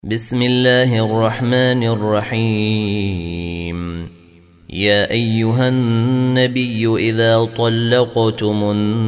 بسم الله الرحمن الرحيم. يا أيها النبي إذا طلقتم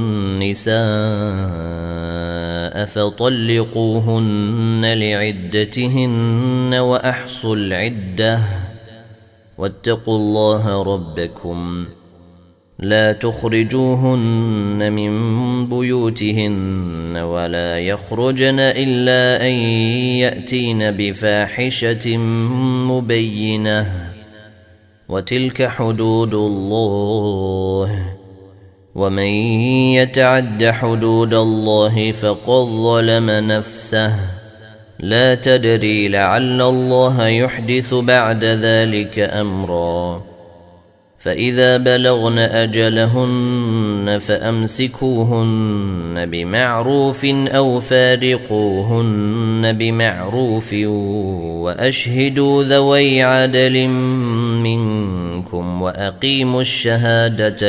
النساء فطلقوهن لعدتهن وأحصوا العدة واتقوا الله ربكم لا تخرجوهن من بيوتهن ولا يخرجن إلا أن يأتين بفاحشة مبينة وتلك حدود الله ومن يتعد حدود الله فقد ظلم نفسه لا تدري لعل الله يحدث بعد ذلك أمرا. فإذا بلغن أجلهن فأمسكوهن بمعروف أو فارقوهن بمعروف وأشهدوا ذوي عدل منكم وأقيموا الشهادة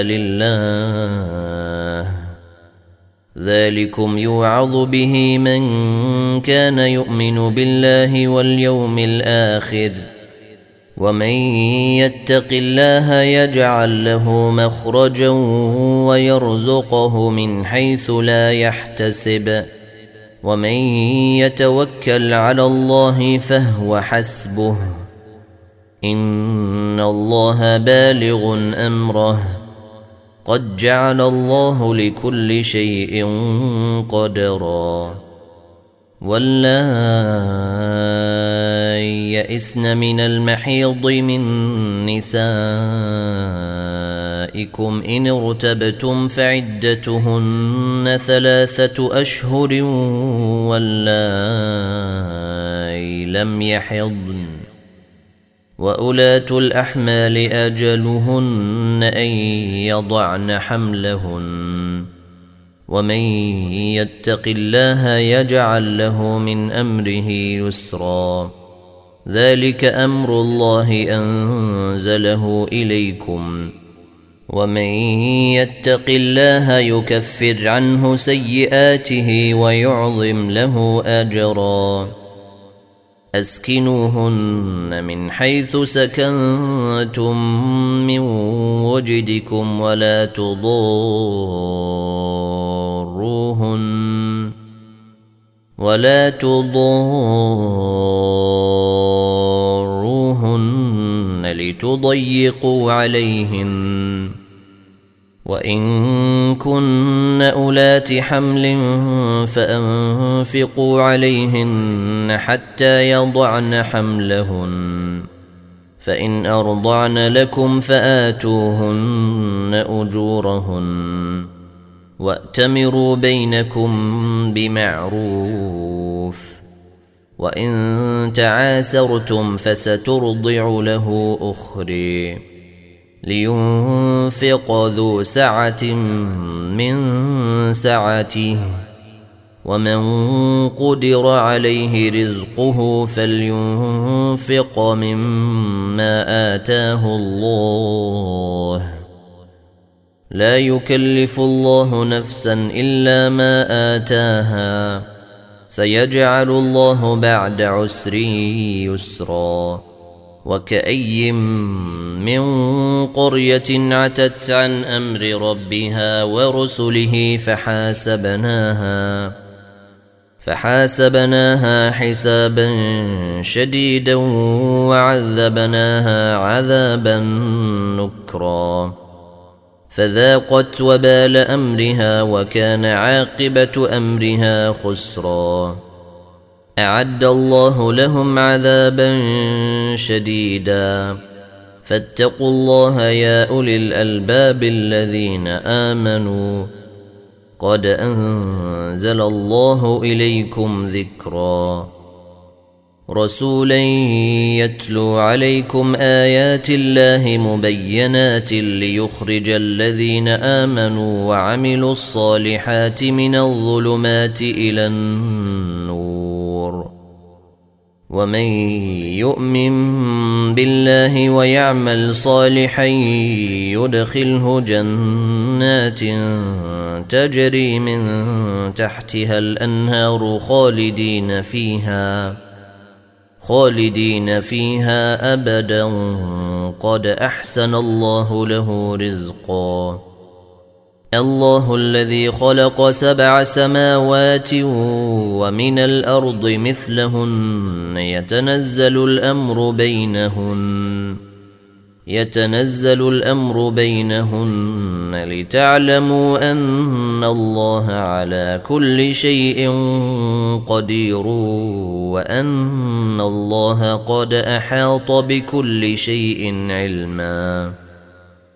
لله ذلكم يوعظ به من كان يؤمن بالله واليوم الآخر ومن يتق الله يجعل له مخرجا ويرزقه من حيث لا يحتسب ومن يتوكل على الله فهو حسبه إن الله بالغ أمره قد جعل الله لكل شيء قدرا. واللائي يئسن من المحيض من نسائكم إن ارتبتم فعدتهن 3 أشهر واللائي لم يحضن وأولاة الأحمال أجلهن أن يضعن حملهن ومن يتق الله يجعل له من أمره يسرا ذلك أمر الله أنزله إليكم ومن يتق الله يكفر عنه سيئاته ويعظم له أجرا. أسكنوهن من حيث سكنتم من وجدكم ولا تضاروهن لتضيقوا عليهن وإن كن أولات حمل فأنفقوا عليهن حتى يضعن حملهن فإن أرضعن لكم فآتوهن أجورهن وأتمروا بينكم بمعروف وإن تعاسرتم فسترضع له أخرى لينفق ذو سعة من سعته ومن قدر عليه رزقه فلينفق مما آتاه الله لا يكلف الله نفسا إلا ما آتاها سيجعل الله بعد عسر يسرا. وكأي من قرية عتت عن أمر ربها ورسله فحاسبناها حسابا شديدا وعذبناها عذابا نكرا فذاقت وبال أمرها وكان عاقبة أمرها خسرا. أعد الله لهم عذابا شديدا فاتقوا الله يا أولي الألباب الذين آمنوا قد أنزل الله إليكم ذكرا رسولا يتلو عليكم آيات الله مبينات ليخرج الذين آمنوا وعملوا الصالحات من الظلمات إلى النور ومن يؤمن بالله ويعمل صالحا يدخله جنات تجري من تحتها الأنهار خالدين فيها خالدين فيها أبدا قد أحسن الله له رزقا. الله الذي خلق 7 سماوات ومن الأرض مثلهن يتنزل الأمر بينهن لتعلموا أن الله على كل شيء قدير وأن الله قد أحاط بكل شيء علما.